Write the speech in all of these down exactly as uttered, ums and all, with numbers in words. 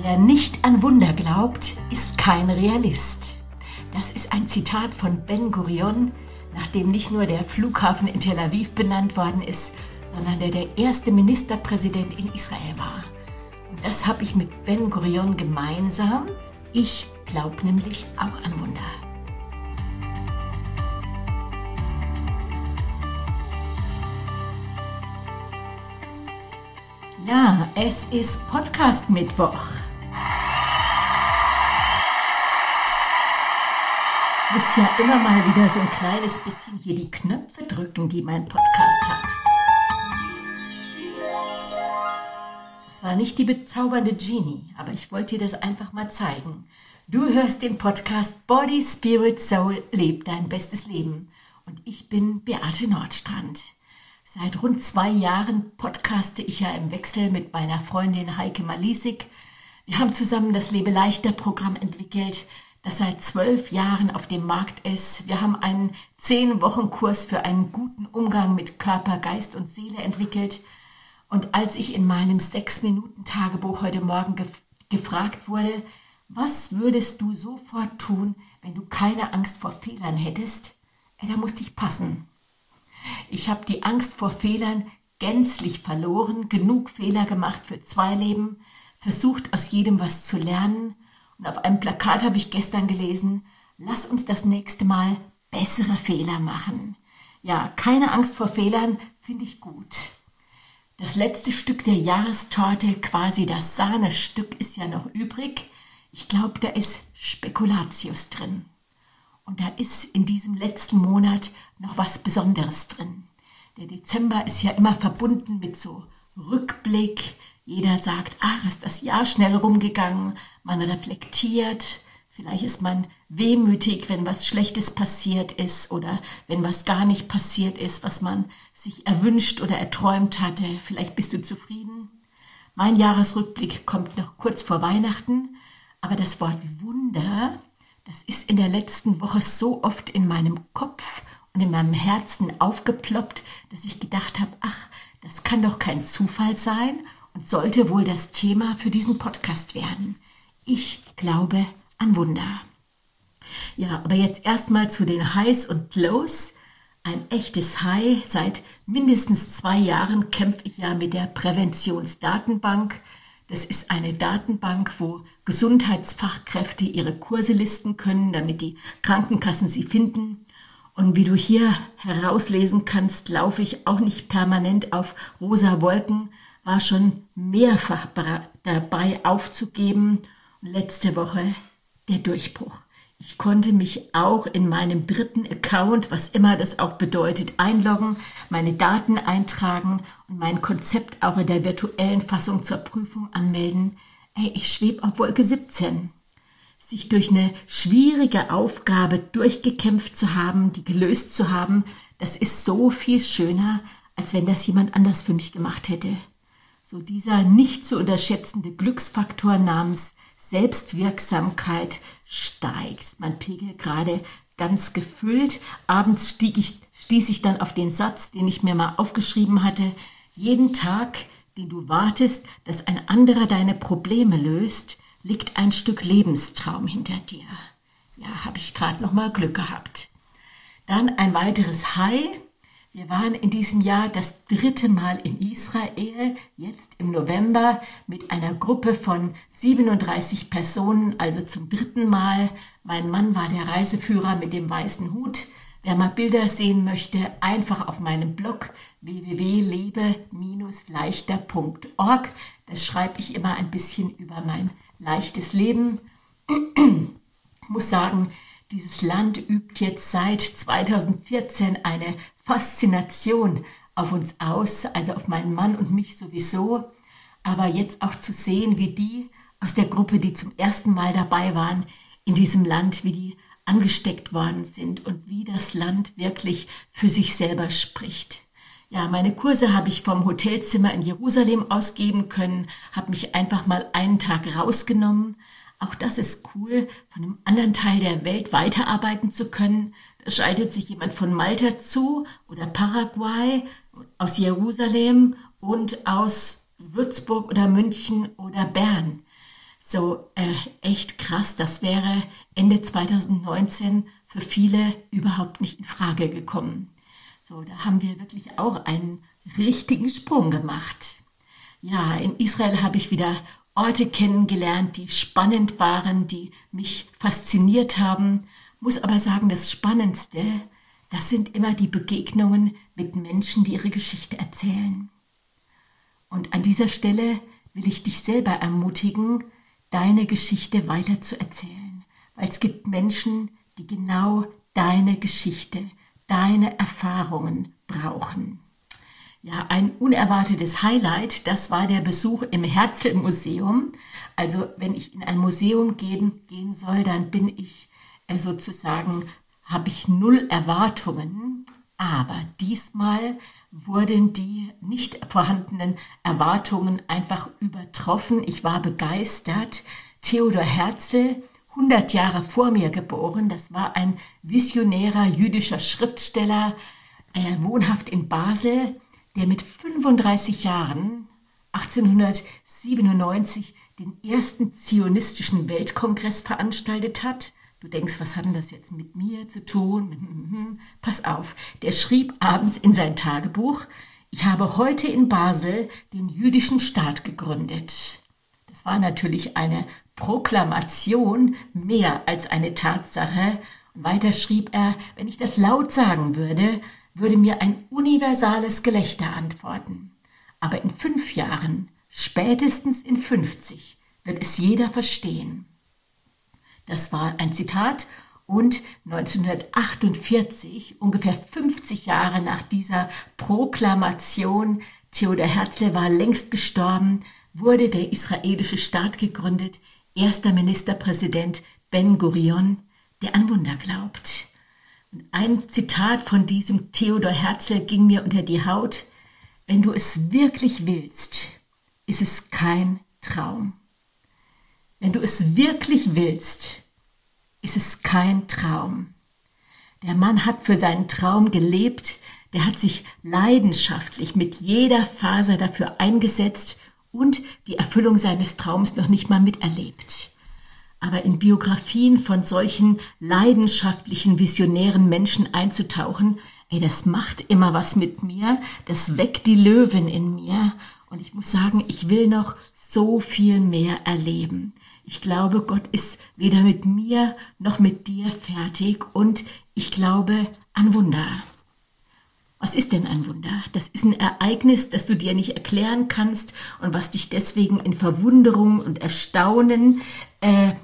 Wer nicht an Wunder glaubt, ist kein Realist. Das ist ein Zitat von Ben Gurion, nachdem nicht nur der Flughafen in Tel Aviv benannt worden ist, sondern der der erste Ministerpräsident in Israel war. Und das habe ich mit Ben Gurion gemeinsam. Ich glaube nämlich auch an Wunder. Ja, es ist Podcast-Mittwoch. Ich muss ja immer mal wieder so ein kleines bisschen hier die Knöpfe drücken, die mein Podcast hat. Es war nicht die bezaubernde Genie, aber ich wollte dir das einfach mal zeigen. Du hörst den Podcast Body, Spirit, Soul, leb dein bestes Leben. Und ich bin Beate Nordstrand. Seit rund zwei Jahren podcaste ich ja im Wechsel mit meiner Freundin Heike Malisik. Wir haben zusammen das Lebe-Leichter-Programm entwickelt, das seit zwölf Jahren auf dem Markt ist. Wir haben einen zehn-Wochen-Kurs für einen guten Umgang mit Körper, Geist und Seele entwickelt. Und als ich in meinem sechs-Minuten-Tagebuch heute Morgen gef- gefragt wurde, was würdest du sofort tun, wenn du keine Angst vor Fehlern hättest? Ey, da musste ich passen. Ich habe die Angst vor Fehlern gänzlich verloren, genug Fehler gemacht für zwei Leben, versucht aus jedem was zu lernen. Und auf einem Plakat habe ich gestern gelesen, lass uns das nächste Mal bessere Fehler machen. Ja, keine Angst vor Fehlern finde ich gut. Das letzte Stück der Jahrestorte, quasi das Sahnestück, ist ja noch übrig. Ich glaube, da ist Spekulatius drin. Und da ist in diesem letzten Monat noch was Besonderes drin. Der Dezember ist ja immer verbunden mit so Rückblick. Jeder sagt, ach, ist das Jahr schnell rumgegangen. Man reflektiert. Vielleicht ist man wehmütig, wenn was Schlechtes passiert ist oder wenn was gar nicht passiert ist, was man sich erwünscht oder erträumt hatte. Vielleicht bist du zufrieden. Mein Jahresrückblick kommt noch kurz vor Weihnachten. Aber das Wort Wunder, das ist in der letzten Woche so oft in meinem Kopf und in meinem Herzen aufgeploppt, dass ich gedacht habe, ach, das kann doch kein Zufall sein und sollte wohl das Thema für diesen Podcast werden. Ich glaube an Wunder. Ja, aber jetzt erstmal zu den Highs und Lows. Ein echtes High. Seit mindestens zwei Jahren kämpfe ich ja mit der Präventionsdatenbank. Das ist eine Datenbank, wo Gesundheitsfachkräfte ihre Kurse listen können, damit die Krankenkassen sie finden. Und wie du hier herauslesen kannst, laufe ich auch nicht permanent auf rosa Wolken, war schon mehrfach dabei aufzugeben. Und letzte Woche der Durchbruch. Ich konnte mich auch in meinem dritten Account, was immer das auch bedeutet, einloggen, meine Daten eintragen und mein Konzept auch in der virtuellen Fassung zur Prüfung anmelden. Ey, ich schwebe auf Wolke siebzehn. Sich durch eine schwierige Aufgabe durchgekämpft zu haben, die gelöst zu haben, das ist so viel schöner, als wenn das jemand anders für mich gemacht hätte. So dieser nicht zu unterschätzende Glücksfaktor namens Selbstwirksamkeit steigt. Mein Pegel gerade ganz gefüllt. Abends stieg ich, stieß ich dann auf den Satz, den ich mir mal aufgeschrieben hatte. Jeden Tag, den du wartest, dass ein anderer deine Probleme löst, liegt ein Stück Lebenstraum hinter dir. Ja, habe ich gerade noch mal Glück gehabt. Dann ein weiteres High. Wir waren in diesem Jahr das dritte Mal in Israel, jetzt im November, mit einer Gruppe von siebenunddreißig Personen, also zum dritten Mal. Mein Mann war der Reiseführer mit dem weißen Hut. Wer mal Bilder sehen möchte, einfach auf meinem Blog w w w punkt lebe Bindestrich leichter punkt org. Da schreibe ich immer ein bisschen über mein leichtes Leben. Ich muss sagen, dieses Land übt jetzt seit zweitausendvierzehn eine Faszination auf uns aus, also auf meinen Mann und mich sowieso. Aber jetzt auch zu sehen, wie die aus der Gruppe, die zum ersten Mal dabei waren, in diesem Land, wie die angesteckt worden sind und wie das Land wirklich für sich selber spricht. Ja, meine Kurse habe ich vom Hotelzimmer in Jerusalem ausgeben können, habe mich einfach mal einen Tag rausgenommen. Auch das ist cool, von einem anderen Teil der Welt weiterarbeiten zu können. Da schaltet sich jemand von Malta zu oder Paraguay, aus Jerusalem und aus Würzburg oder München oder Bern. So, äh, echt krass, das wäre Ende zweitausendneunzehn für viele überhaupt nicht in Frage gekommen. So, da haben wir wirklich auch einen richtigen Sprung gemacht. Ja, in Israel habe ich wieder Orte kennengelernt, die spannend waren, die mich fasziniert haben. Muss aber sagen, das Spannendste, das sind immer die Begegnungen mit Menschen, die ihre Geschichte erzählen. Und an dieser Stelle will ich dich selber ermutigen, deine Geschichte weiter zu erzählen. Weil es gibt Menschen, die genau deine Geschichte, deine Erfahrungen brauchen. Ja, ein unerwartetes Highlight, das war der Besuch im Herzl-Museum. Also wenn ich in ein Museum gehen, gehen soll, dann bin ich äh, sozusagen, habe ich null Erwartungen. Aber diesmal wurden die nicht vorhandenen Erwartungen einfach übertroffen. Ich war begeistert. Theodor Herzl, hundert Jahre vor mir geboren, das war ein visionärer jüdischer Schriftsteller, äh, wohnhaft in Basel, der mit fünfunddreißig Jahren, achtzehnhundertsiebenundneunzig, den ersten zionistischen Weltkongress veranstaltet hat. Du denkst, was hat denn das jetzt mit mir zu tun? Pass auf, der schrieb abends in sein Tagebuch, ich habe heute in Basel den jüdischen Staat gegründet. Das war natürlich eine Proklamation mehr als eine Tatsache. Und weiter schrieb er, wenn ich das laut sagen würde, würde mir ein universales Gelächter antworten. Aber in fünf Jahren, spätestens in fünfzig, wird es jeder verstehen. Das war ein Zitat und neunzehnhundertachtundvierzig, ungefähr fünfzig Jahre nach dieser Proklamation, Theodor Herzl war längst gestorben, wurde der israelische Staat gegründet, erster Ministerpräsident Ben Gurion, der an Wunder glaubt. Und ein Zitat von diesem Theodor Herzl ging mir unter die Haut: Wenn du es wirklich willst, ist es kein Traum. Wenn du es wirklich willst, ist es kein Traum. Der Mann hat für seinen Traum gelebt, der hat sich leidenschaftlich mit jeder Faser dafür eingesetzt und die Erfüllung seines Traums noch nicht mal miterlebt. Aber in Biografien von solchen leidenschaftlichen, visionären Menschen einzutauchen, ey, das macht immer was mit mir, das weckt die Löwen in mir. Und ich muss sagen, ich will noch so viel mehr erleben. Ich glaube, Gott ist weder mit mir noch mit dir fertig und ich glaube an Wunder. Was ist denn ein Wunder? Das ist ein Ereignis, das du dir nicht erklären kannst und was dich deswegen in Verwunderung und Erstaunen, äh,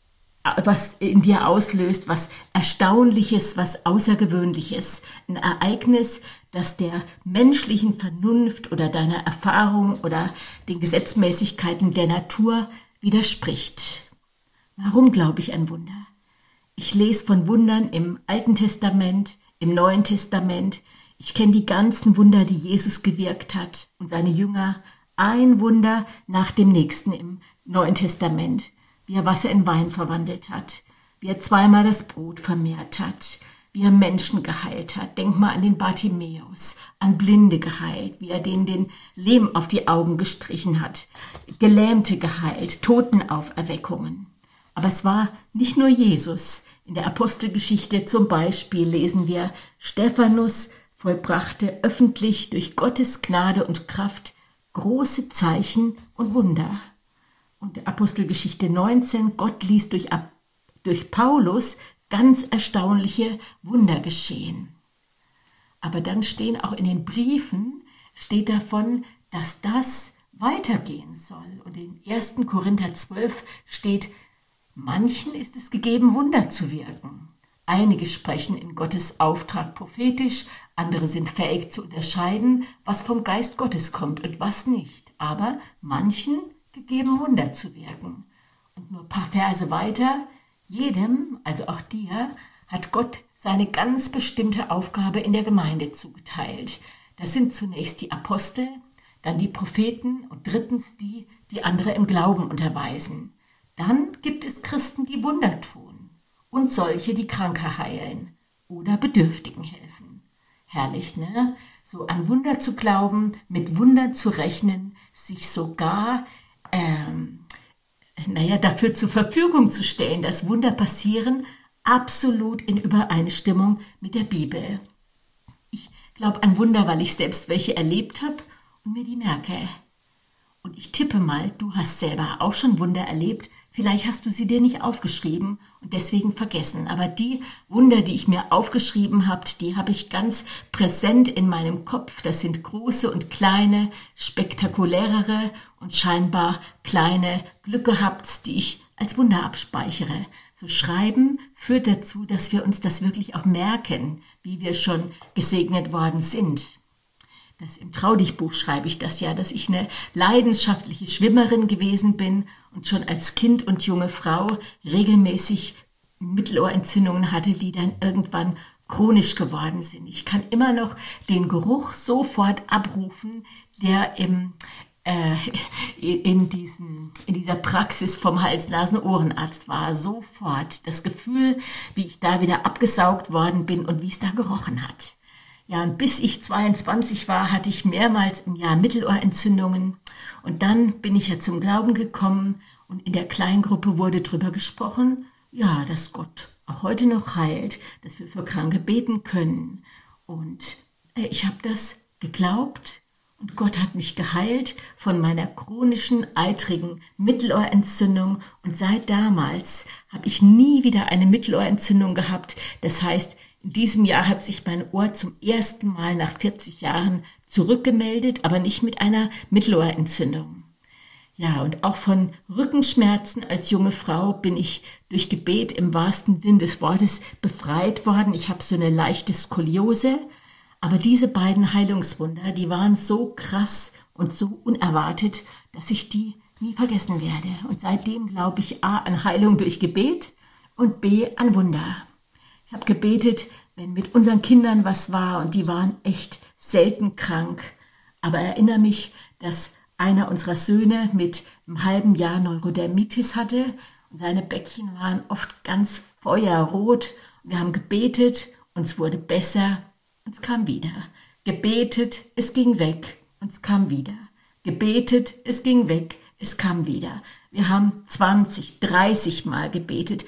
was in dir auslöst, was Erstaunliches, was Außergewöhnliches. Ein Ereignis, das der menschlichen Vernunft oder deiner Erfahrung oder den Gesetzmäßigkeiten der Natur widerspricht. Warum glaube ich an Wunder? Ich lese von Wundern im Alten Testament, im Neuen Testament. Ich kenne die ganzen Wunder, die Jesus gewirkt hat und seine Jünger. Ein Wunder nach dem nächsten im Neuen Testament. Wie er Wasser in Wein verwandelt hat. Wie er zweimal das Brot vermehrt hat. Wie er Menschen geheilt hat. Denk mal an den Bartimäus, an Blinde geheilt, wie er denen den Lehm auf die Augen gestrichen hat. Gelähmte geheilt, Totenauferweckungen. Aber es war nicht nur Jesus. In der Apostelgeschichte zum Beispiel lesen wir, Stephanus vollbrachte öffentlich durch Gottes Gnade und Kraft große Zeichen und Wunder. Und Apostelgeschichte neunzehn, Gott ließ durch, durch Paulus ganz erstaunliche Wunder geschehen. Aber dann stehen auch in den Briefen, steht davon, dass das weitergehen soll. Und in ersten Korinther zwölf steht, manchen ist es gegeben, Wunder zu wirken. Einige sprechen in Gottes Auftrag prophetisch, andere sind fähig zu unterscheiden, was vom Geist Gottes kommt und was nicht. Aber manchen gegeben, Wunder zu wirken. Und nur ein paar Verse weiter, jedem, also auch dir, hat Gott seine ganz bestimmte Aufgabe in der Gemeinde zugeteilt. Das sind zunächst die Apostel, dann die Propheten und drittens die, die andere im Glauben unterweisen. Dann gibt es Christen, die Wunder tun und solche, die Kranke heilen oder Bedürftigen helfen. Herrlich, ne? So an Wunder zu glauben, mit Wundern zu rechnen, sich sogar ähm, naja, dafür zur Verfügung zu stellen, dass Wunder passieren, absolut in Übereinstimmung mit der Bibel. Ich glaube an Wunder, weil ich selbst welche erlebt habe und mir die merke. Und ich tippe mal, du hast selber auch schon Wunder erlebt. Vielleicht hast du sie dir nicht aufgeschrieben und deswegen vergessen. Aber die Wunder, die ich mir aufgeschrieben habe, die habe ich ganz präsent in meinem Kopf. Das sind große und kleine, spektakulärere und scheinbar kleine Glück gehabt, die ich als Wunder abspeichere. So Schreiben führt dazu, dass wir uns das wirklich auch merken, wie wir schon gesegnet worden sind. Das im Traudichbuch schreibe ich das ja, dass ich eine leidenschaftliche Schwimmerin gewesen bin und schon als Kind und junge Frau regelmäßig Mittelohrentzündungen hatte, die dann irgendwann chronisch geworden sind. Ich kann immer noch den Geruch sofort abrufen, der im, äh, in, diesem, in dieser Praxis vom Hals-Nasen-Ohrenarzt war. Sofort das Gefühl, wie ich da wieder abgesaugt worden bin und wie es da gerochen hat. Ja, und bis ich zweiundzwanzig war, hatte ich mehrmals im Jahr Mittelohrentzündungen. Und dann bin ich ja zum Glauben gekommen und in der Kleingruppe wurde drüber gesprochen, ja, dass Gott auch heute noch heilt, dass wir für Kranke beten können. Und äh, ich habe das geglaubt und Gott hat mich geheilt von meiner chronischen, eitrigen Mittelohrentzündung. Und seit damals habe ich nie wieder eine Mittelohrentzündung gehabt. Das heißt, in diesem Jahr hat sich mein Ohr zum ersten Mal nach vierzig Jahren zurückgemeldet, aber nicht mit einer Mittelohrentzündung. Ja, und auch von Rückenschmerzen als junge Frau bin ich durch Gebet im wahrsten Sinn des Wortes befreit worden. Ich habe so eine leichte Skoliose, aber diese beiden Heilungswunder, die waren so krass und so unerwartet, dass ich die nie vergessen werde. Und seitdem glaube ich A an Heilung durch Gebet und B an Wunder. Ich habe gebetet, wenn mit unseren Kindern was war und die waren echt selten krank. Aber erinnere mich, dass einer unserer Söhne mit einem halben Jahr Neurodermitis hatte und seine Bäckchen waren oft ganz feuerrot. Wir haben gebetet und es wurde besser und es kam wieder. Gebetet, es ging weg und es kam wieder. Gebetet, es ging weg, es kam wieder. Wir haben zwanzig, dreißig Mal gebetet.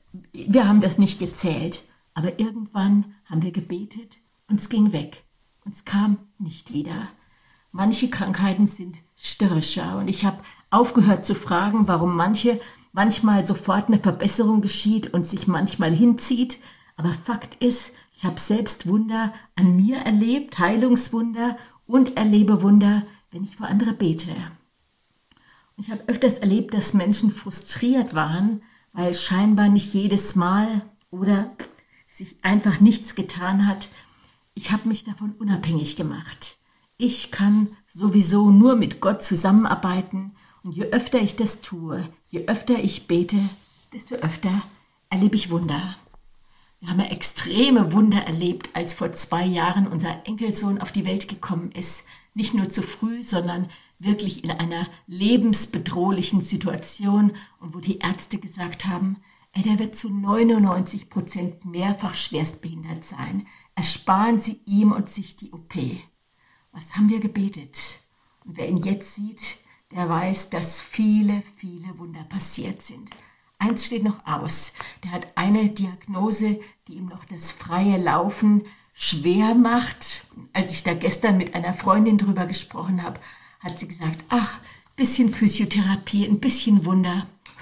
Wir haben das nicht gezählt, aber irgendwann haben wir gebetet und es ging weg und es kam nicht wieder. Manche Krankheiten sind störrischer und ich habe aufgehört zu fragen, warum manche manchmal sofort eine Verbesserung geschieht und sich manchmal hinzieht. Aber Fakt ist, ich habe selbst Wunder an mir erlebt, Heilungswunder und erlebe Wunder, wenn ich für andere bete. Und ich habe öfters erlebt, dass Menschen frustriert waren, weil scheinbar nicht jedes Mal oder sich einfach nichts getan hat. Ich habe mich davon unabhängig gemacht. Ich kann sowieso nur mit Gott zusammenarbeiten und je öfter ich das tue, je öfter ich bete, desto öfter erlebe ich Wunder. Wir haben ja extreme Wunder erlebt, als vor zwei Jahren unser Enkelsohn auf die Welt gekommen ist. Nicht nur zu früh, sondern wirklich in einer lebensbedrohlichen Situation und wo die Ärzte gesagt haben, ey, der wird zu neunundneunzig Prozent mehrfach schwerstbehindert sein. Ersparen Sie ihm und sich die O P. Was haben wir gebetet? Und wer ihn jetzt sieht, der weiß, dass viele, viele Wunder passiert sind. Eins steht noch aus. Der hat eine Diagnose, die ihm noch das freie Laufen schwer macht. Als ich da gestern mit einer Freundin drüber gesprochen habe, hat sie gesagt, ach, bisschen Physiotherapie, ein bisschen Wunder.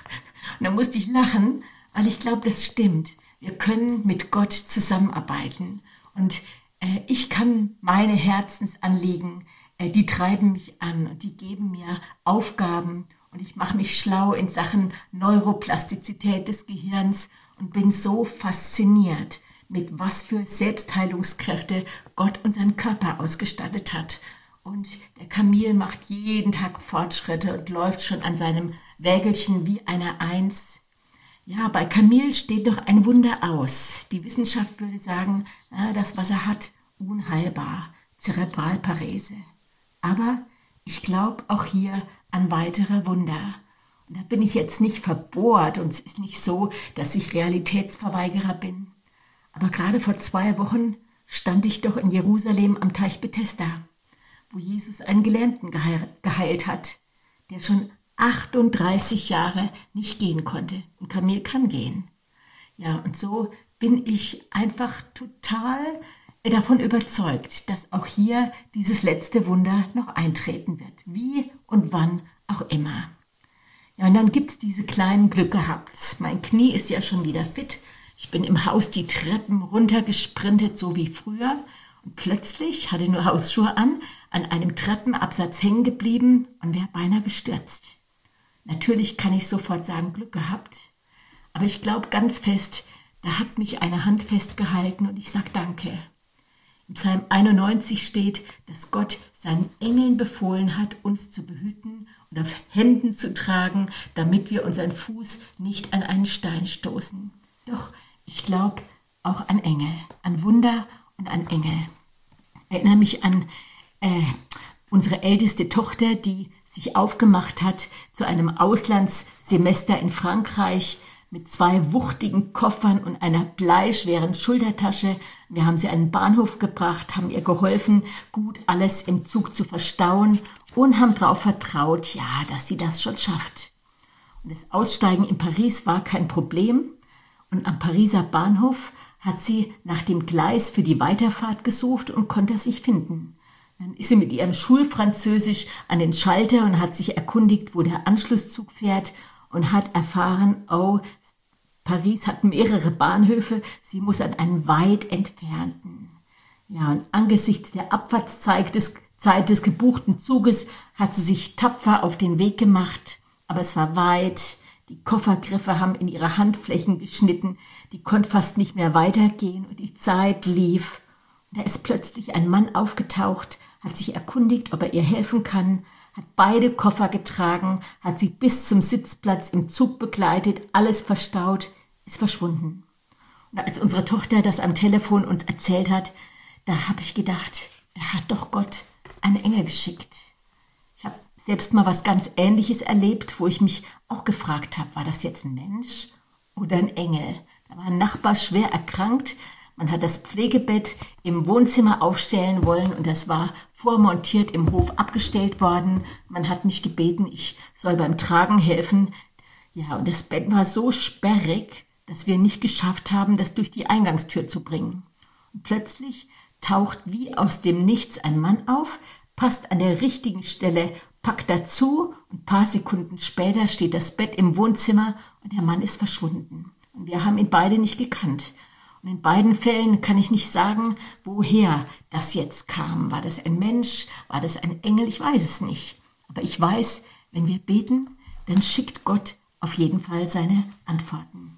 Und dann musste ich lachen, weil ich glaube, das stimmt. Wir können mit Gott zusammenarbeiten. Und äh, ich kann meine Herzensanliegen, äh, die treiben mich an und die geben mir Aufgaben. Und ich mache mich schlau in Sachen Neuroplastizität des Gehirns und bin so fasziniert, mit was für Selbstheilungskräfte Gott unseren Körper ausgestattet hat. Und der Kamil macht jeden Tag Fortschritte und läuft schon an seinem Wägelchen wie eine Eins. Ja, bei Kamil steht noch ein Wunder aus. Die Wissenschaft würde sagen, na, das, was er hat, unheilbar, Zerebralparese. Aber ich glaube auch hier an weitere Wunder. Und da bin ich jetzt nicht verbohrt und es ist nicht so, dass ich Realitätsverweigerer bin. Aber gerade vor zwei Wochen stand ich doch in Jerusalem am Teich Bethesda, wo Jesus einen Gelähmten geheilt hat, der schon achtunddreißig Jahre nicht gehen konnte. Und Camille kann gehen. Ja, und so bin ich einfach total davon überzeugt, dass auch hier dieses letzte Wunder noch eintreten wird. Wie und wann auch immer. Ja, und dann gibt es diese kleinen Glück gehabt. Mein Knie ist ja schon wieder fit. Ich bin im Haus die Treppen runtergesprintet, so wie früher. Und plötzlich, hatte nur Hausschuhe an, an einem Treppenabsatz hängen geblieben und wäre beinahe gestürzt. Natürlich kann ich sofort sagen, Glück gehabt. Aber ich glaube ganz fest, da hat mich eine Hand festgehalten und ich sage Danke. Im Psalm einundneunzig steht, dass Gott seinen Engeln befohlen hat, uns zu behüten und auf Händen zu tragen, damit wir unseren Fuß nicht an einen Stein stoßen. Doch ich glaube auch an Engel, an Wunder und an Engel. Ich erinnere mich an äh, unsere älteste Tochter, die sich aufgemacht hat zu einem Auslandssemester in Frankreich mit zwei wuchtigen Koffern und einer bleischweren Schultertasche. Wir haben sie an den Bahnhof gebracht, haben ihr geholfen, gut alles im Zug zu verstauen und haben darauf vertraut, ja, dass sie das schon schafft. Und das Aussteigen in Paris war kein Problem. Und am Pariser Bahnhof hat sie nach dem Gleis für die Weiterfahrt gesucht und konnte es nicht finden. Dann ist sie mit ihrem Schulfranzösisch an den Schalter und hat sich erkundigt, wo der Anschlusszug fährt und hat erfahren, oh, Paris hat mehrere Bahnhöfe, sie muss an einen weit entfernten. Ja, und angesichts der Abfahrtszeit des, Zeit des gebuchten Zuges hat sie sich tapfer auf den Weg gemacht, aber es war weit. Die Koffergriffe haben in ihre Handflächen geschnitten, die konnte fast nicht mehr weitergehen und die Zeit lief. Und da ist plötzlich ein Mann aufgetaucht, hat sich erkundigt, ob er ihr helfen kann, hat beide Koffer getragen, hat sie bis zum Sitzplatz im Zug begleitet, alles verstaut, ist verschwunden. Und als unsere Tochter das am Telefon uns erzählt hat, da habe ich gedacht, da hat doch Gott einen Engel geschickt. Ich habe selbst mal was ganz Ähnliches erlebt, wo ich mich auch gefragt habe, war das jetzt ein Mensch oder ein Engel? Da war ein Nachbar schwer erkrankt. Man hat das Pflegebett im Wohnzimmer aufstellen wollen und das war vormontiert im Hof abgestellt worden. Man hat mich gebeten, ich soll beim Tragen helfen. Ja, und das Bett war so sperrig, dass wir nicht geschafft haben, das durch die Eingangstür zu bringen. Und plötzlich taucht wie aus dem Nichts ein Mann auf, passt an der richtigen Stelle, packt dazu und ein paar Sekunden später steht das Bett im Wohnzimmer und der Mann ist verschwunden. Und wir haben ihn beide nicht gekannt. Und in beiden Fällen kann ich nicht sagen, woher das jetzt kam. War das ein Mensch? War das ein Engel? Ich weiß es nicht. Aber ich weiß, wenn wir beten, dann schickt Gott auf jeden Fall seine Antworten.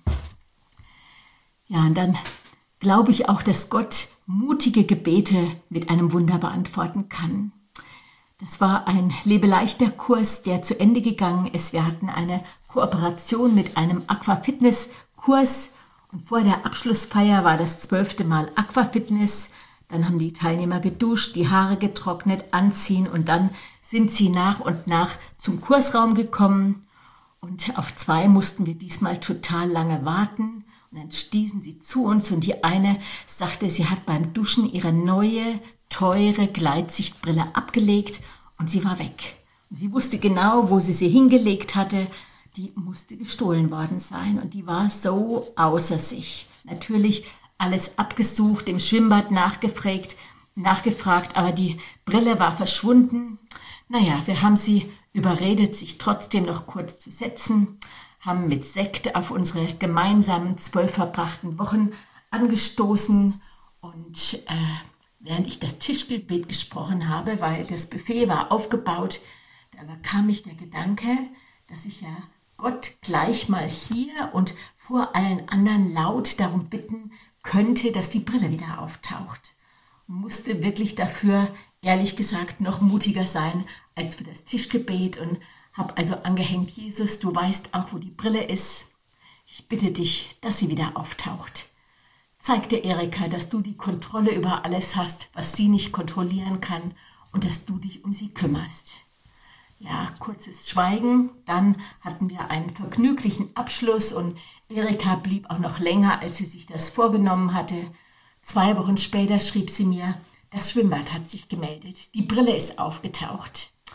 Ja, und dann glaube ich auch, dass Gott mutige Gebete mit einem Wunder beantworten kann. Das war ein Lebeleichter-Kurs, der zu Ende gegangen ist. Wir hatten eine Kooperation mit einem Aquafitness-Kurs und vor der Abschlussfeier war das zwölfte Mal Aquafitness. Dann haben die Teilnehmer geduscht, die Haare getrocknet, anziehen und dann sind sie nach und nach zum Kursraum gekommen. Und auf zwei mussten wir diesmal total lange warten. Und dann stießen sie zu uns und die eine sagte, sie hat beim Duschen ihre neue, teure Gleitsichtbrille abgelegt und sie war weg. Und sie wusste genau, wo sie sie hingelegt hatte. Die musste gestohlen worden sein und die war so außer sich. Natürlich alles abgesucht, im Schwimmbad nachgefragt, nachgefragt, aber die Brille war verschwunden. Naja, wir haben sie überredet, sich trotzdem noch kurz zu setzen, haben mit Sekt auf unsere gemeinsamen zwölf verbrachten Wochen angestoßen und äh, während ich das Tischgebet gesprochen habe, weil das Buffet war aufgebaut, da kam mich der Gedanke, dass ich ja Gott gleich mal hier und vor allen anderen laut darum bitten könnte, dass die Brille wieder auftaucht. Und musste wirklich dafür, ehrlich gesagt, noch mutiger sein als für das Tischgebet und habe also angehängt, Jesus, du weißt auch, wo die Brille ist. Ich bitte dich, dass sie wieder auftaucht. Zeig der Erika, dass du die Kontrolle über alles hast, was sie nicht kontrollieren kann und dass du dich um sie kümmerst. Ja, kurzes Schweigen, dann hatten wir einen vergnüglichen Abschluss und Erika blieb auch noch länger, als sie sich das vorgenommen hatte. Zwei Wochen später schrieb sie mir, das Schwimmbad hat sich gemeldet, die Brille ist aufgetaucht.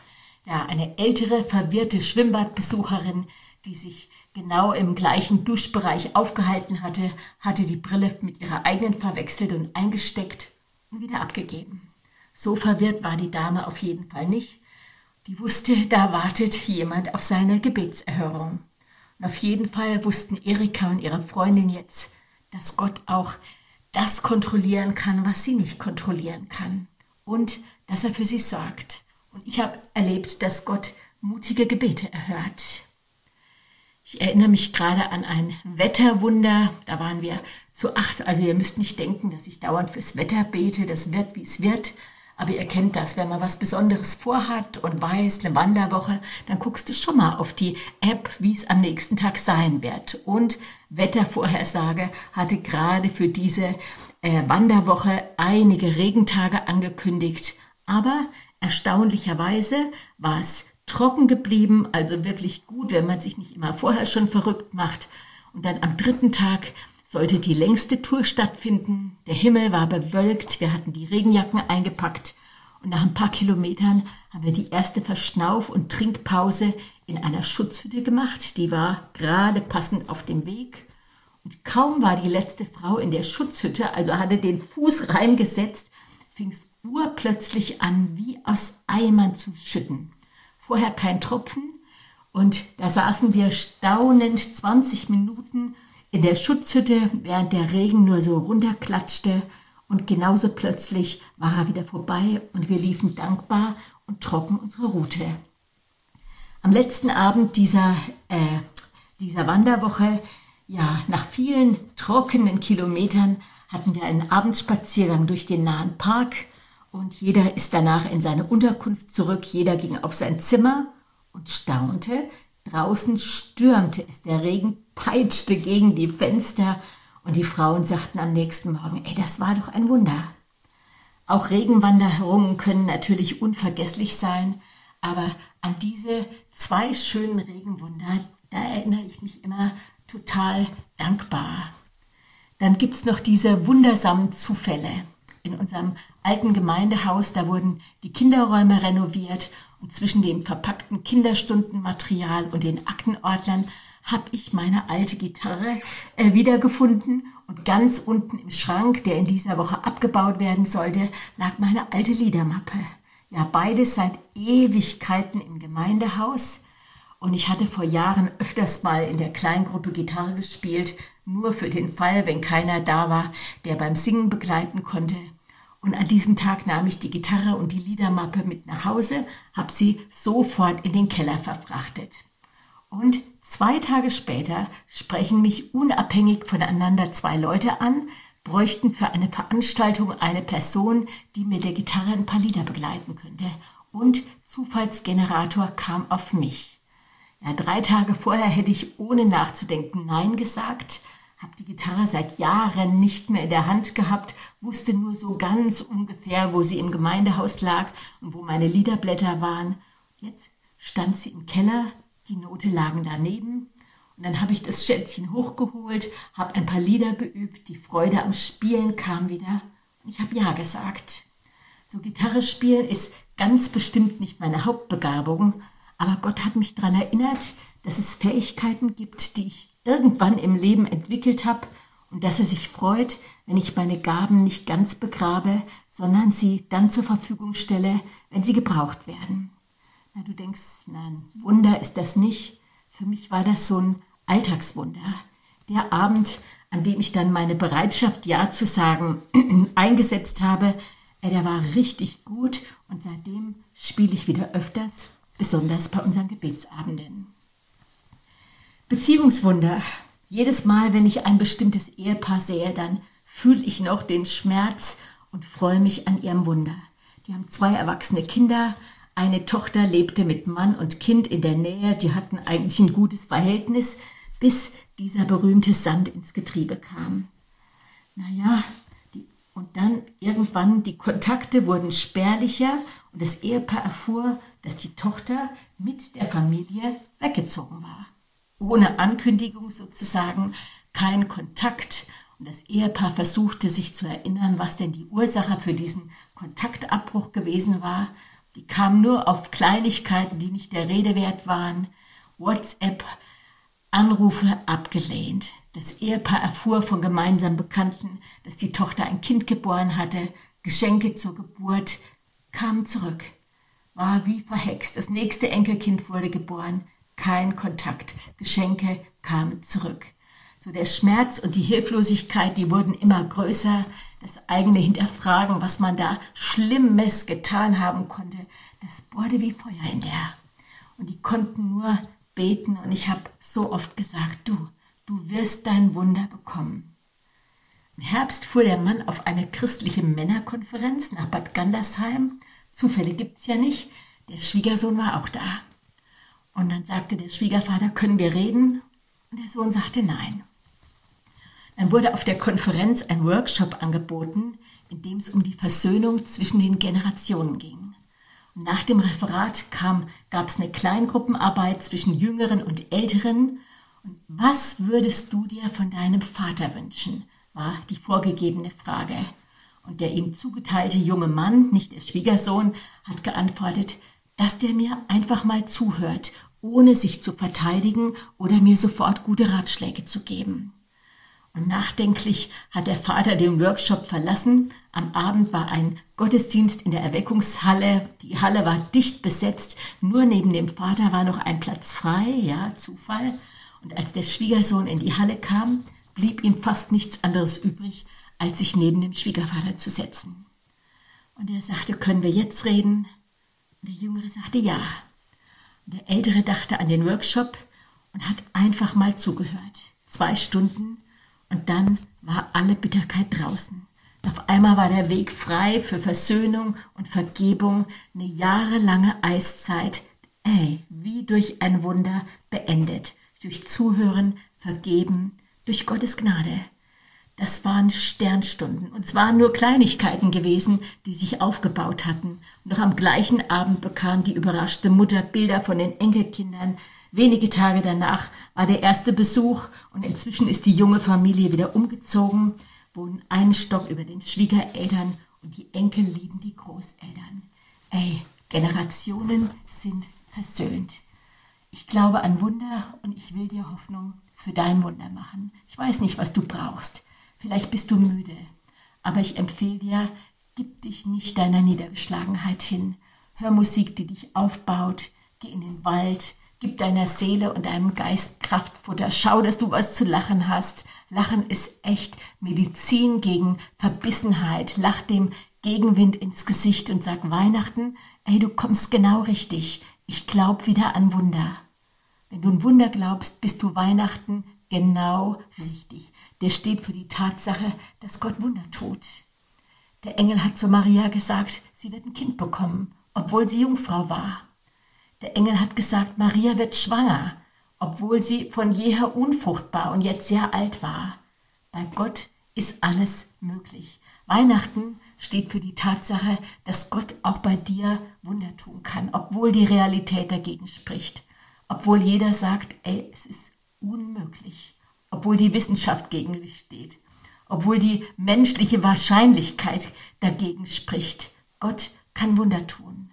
Ja, eine ältere, verwirrte Schwimmbadbesucherin, die sich genau im gleichen Duschbereich aufgehalten hatte, hatte die Brille mit ihrer eigenen verwechselt und eingesteckt und wieder abgegeben. So verwirrt war die Dame auf jeden Fall nicht. Die wusste, da wartet jemand auf seine Gebetserhörung. Und auf jeden Fall wussten Erika und ihre Freundin jetzt, dass Gott auch das kontrollieren kann, was sie nicht kontrollieren kann. Und dass er für sie sorgt. Und ich habe erlebt, dass Gott mutige Gebete erhört. Ich erinnere mich gerade an ein Wetterwunder. Da waren wir zu acht. Also ihr müsst nicht denken, dass ich dauernd fürs Wetter bete. Das wird, wie es wird. Aber ihr kennt das, wenn man was Besonderes vorhat und weiß, eine Wanderwoche, dann guckst du schon mal auf die App, wie es am nächsten Tag sein wird. Und Wettervorhersage hatte gerade für diese äh, Wanderwoche einige Regentage angekündigt. Aber erstaunlicherweise war es trocken geblieben, also wirklich gut, wenn man sich nicht immer vorher schon verrückt macht. Und dann am dritten Tag sollte die längste Tour stattfinden. Der Himmel war bewölkt, wir hatten die Regenjacken eingepackt und nach ein paar Kilometern haben wir die erste Verschnauf- und Trinkpause in einer Schutzhütte gemacht. Die war gerade passend auf dem Weg und kaum war die letzte Frau in der Schutzhütte, also hatte den Fuß reingesetzt, fing es urplötzlich an, wie aus Eimern zu schütten. Vorher kein Tropfen und da saßen wir staunend zwanzig Minuten in der Schutzhütte, während der Regen nur so runterklatschte und genauso plötzlich war er wieder vorbei und wir liefen dankbar und trocken unsere Route. Am letzten Abend dieser, äh, dieser Wanderwoche, ja, nach vielen trockenen Kilometern hatten wir einen Abendspaziergang durch den nahen Park und jeder ist danach in seine Unterkunft zurück, jeder ging auf sein Zimmer und staunte. Draußen stürmte es, der Regen peitschte gegen die Fenster und die Frauen sagten am nächsten Morgen, ey, das war doch ein Wunder. Auch Regenwanderungen können natürlich unvergesslich sein, aber an diese zwei schönen Regenwunder, da erinnere ich mich immer total dankbar. Dann gibt es noch diese wundersamen Zufälle. In unserem alten Gemeindehaus, da wurden die Kinderräume renoviert und zwischen dem verpackten Kinderstundenmaterial und den Aktenordnern habe ich meine alte Gitarre äh, wiedergefunden und ganz unten im Schrank, der in dieser Woche abgebaut werden sollte, lag meine alte Liedermappe. Ja, beides seit Ewigkeiten im Gemeindehaus und ich hatte vor Jahren öfters mal in der Kleingruppe Gitarre gespielt, nur für den Fall, wenn keiner da war, der beim Singen begleiten konnte. Und an diesem Tag nahm ich die Gitarre und die Liedermappe mit nach Hause, habe sie sofort in den Keller verfrachtet. Und zwei Tage später sprechen mich unabhängig voneinander zwei Leute an, bräuchten für eine Veranstaltung eine Person, die mit der Gitarre ein paar Lieder begleiten könnte. Und Zufallsgenerator kam auf mich. Ja, drei Tage vorher hätte ich ohne nachzudenken Nein gesagt, habe die Gitarre seit Jahren nicht mehr in der Hand gehabt, wusste nur so ganz ungefähr, wo sie im Gemeindehaus lag und wo meine Liederblätter waren. Jetzt stand sie im Keller, die Noten lagen daneben und dann habe ich das Schätzchen hochgeholt, habe ein paar Lieder geübt, die Freude am Spielen kam wieder und ich habe Ja gesagt. So Gitarre spielen ist ganz bestimmt nicht meine Hauptbegabung, aber Gott hat mich daran erinnert, dass es Fähigkeiten gibt, die ich irgendwann im Leben entwickelt habe und dass er sich freut, wenn ich meine Gaben nicht ganz begrabe, sondern sie dann zur Verfügung stelle, wenn sie gebraucht werden. Na, du denkst, nein, Wunder ist das nicht. Für mich war das so ein Alltagswunder. Der Abend, an dem ich dann meine Bereitschaft, Ja zu sagen, eingesetzt habe, der war richtig gut und seitdem spiele ich wieder öfters, besonders bei unseren Gebetsabenden. Beziehungswunder. Jedes Mal, wenn ich ein bestimmtes Ehepaar sehe, dann fühle ich noch den Schmerz und freue mich an ihrem Wunder. Die haben zwei erwachsene Kinder. Eine Tochter lebte mit Mann und Kind in der Nähe. Die hatten eigentlich ein gutes Verhältnis, bis dieser berühmte Sand ins Getriebe kam. Naja, die, und dann irgendwann die Kontakte wurden spärlicher und das Ehepaar erfuhr, dass die Tochter mit der Familie weggezogen war. Ohne Ankündigung sozusagen, kein Kontakt. Und das Ehepaar versuchte sich zu erinnern, was denn die Ursache für diesen Kontaktabbruch gewesen war. Die kamen nur auf Kleinigkeiten, die nicht der Rede wert waren. WhatsApp, Anrufe abgelehnt. Das Ehepaar erfuhr von gemeinsamen Bekannten, dass die Tochter ein Kind geboren hatte. Geschenke zur Geburt kamen zurück. War wie verhext. Das nächste Enkelkind wurde geboren. Kein Kontakt. Geschenke kamen zurück. So der Schmerz und die Hilflosigkeit, die wurden immer größer. Das eigene Hinterfragen, was man da Schlimmes getan haben konnte, das bohrte wie Feuer in der. Und die konnten nur beten. Und ich habe so oft gesagt, du, du wirst dein Wunder bekommen. Im Herbst fuhr der Mann auf eine christliche Männerkonferenz nach Bad Gandersheim. Zufälle gibt's ja nicht. Der Schwiegersohn war auch da. Und dann sagte der Schwiegervater, können wir reden? Und der Sohn sagte nein. Dann wurde auf der Konferenz ein Workshop angeboten, in dem es um die Versöhnung zwischen den Generationen ging. Und nach dem Referat kam, gab es eine Kleingruppenarbeit zwischen Jüngeren und Älteren. Und was würdest du dir von deinem Vater wünschen, war die vorgegebene Frage. Und der ihm zugeteilte junge Mann, nicht der Schwiegersohn, hat geantwortet, dass der mir einfach mal zuhört, ohne sich zu verteidigen oder mir sofort gute Ratschläge zu geben. Und nachdenklich hat der Vater den Workshop verlassen. Am Abend war ein Gottesdienst in der Erweckungshalle. Die Halle war dicht besetzt. Nur neben dem Vater war noch ein Platz frei. Ja, Zufall. Und als der Schwiegersohn in die Halle kam, blieb ihm fast nichts anderes übrig, als sich neben dem Schwiegervater zu setzen. Und er sagte, können wir jetzt reden? Und der Jüngere sagte, ja. Und der Ältere dachte an den Workshop und hat einfach mal zugehört. Zwei Stunden. Und dann war alle Bitterkeit draußen. Auf einmal war der Weg frei für Versöhnung und Vergebung, eine jahrelange Eiszeit, ey, wie durch ein Wunder beendet. Durch Zuhören, Vergeben, durch Gottes Gnade. Das waren Sternstunden und es waren nur Kleinigkeiten gewesen, die sich aufgebaut hatten. Noch am gleichen Abend bekam die überraschte Mutter Bilder von den Enkelkindern. Wenige Tage danach war der erste Besuch und inzwischen ist die junge Familie wieder umgezogen, wohnen einen Stock über den Schwiegereltern und die Enkel lieben die Großeltern. Ey, Generationen sind versöhnt. Ich glaube an Wunder und ich will dir Hoffnung für dein Wunder machen. Ich weiß nicht, was du brauchst. Vielleicht bist du müde, aber ich empfehle dir, gib dich nicht deiner Niedergeschlagenheit hin. Hör Musik, die dich aufbaut, geh in den Wald, gib deiner Seele und deinem Geist Kraftfutter. Schau, dass du was zu lachen hast. Lachen ist echt Medizin gegen Verbissenheit. Lach dem Gegenwind ins Gesicht und sag Weihnachten, ey, du kommst genau richtig. Ich glaub wieder an Wunder. Wenn du ein Wunder glaubst, bist du Weihnachten genau richtig. Der steht für die Tatsache, dass Gott Wunder tut. Der Engel hat zu Maria gesagt, sie wird ein Kind bekommen, obwohl sie Jungfrau war. Der Engel hat gesagt, Maria wird schwanger, obwohl sie von jeher unfruchtbar und jetzt sehr alt war. Bei Gott ist alles möglich. Weihnachten steht für die Tatsache, dass Gott auch bei dir Wunder tun kann, obwohl die Realität dagegen spricht. Obwohl jeder sagt, ey, es ist unmöglich. Obwohl die Wissenschaft gegen dich steht. Obwohl die menschliche Wahrscheinlichkeit dagegen spricht. Gott kann Wunder tun.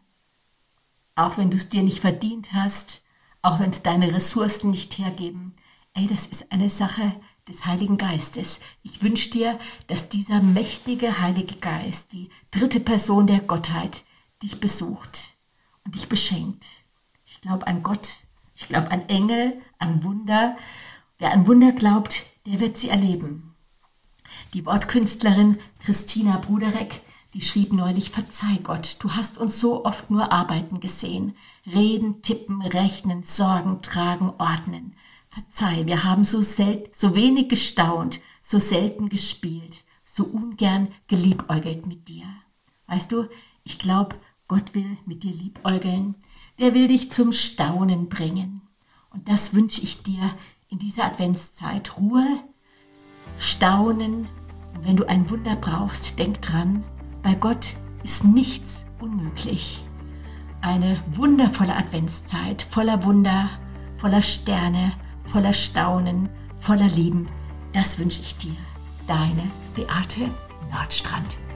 Auch wenn du es dir nicht verdient hast, auch wenn es deine Ressourcen nicht hergeben. Ey, das ist eine Sache des Heiligen Geistes. Ich wünsche dir, dass dieser mächtige Heilige Geist, die dritte Person der Gottheit, dich besucht und dich beschenkt. Ich glaube an Gott, ich glaube an Engel, an Wunder. Wer an Wunder glaubt, der wird sie erleben. Die Wortkünstlerin Christina Bruderek, die schrieb neulich, verzeih Gott, du hast uns so oft nur arbeiten gesehen. Reden, tippen, rechnen, sorgen, tragen, ordnen. Verzeih, wir haben so selten, so wenig gestaunt, so selten gespielt, so ungern geliebäugelt mit dir. Weißt du, ich glaube, Gott will mit dir liebäugeln. Der will dich zum Staunen bringen. Und das wünsche ich dir in dieser Adventszeit. Ruhe, Staunen. Und wenn du ein Wunder brauchst, denk dran, bei Gott ist nichts unmöglich. Eine wundervolle Adventszeit, voller Wunder, voller Sterne, voller Staunen, voller Lieben. Das wünsche ich dir. Deine Beate Nordstrand.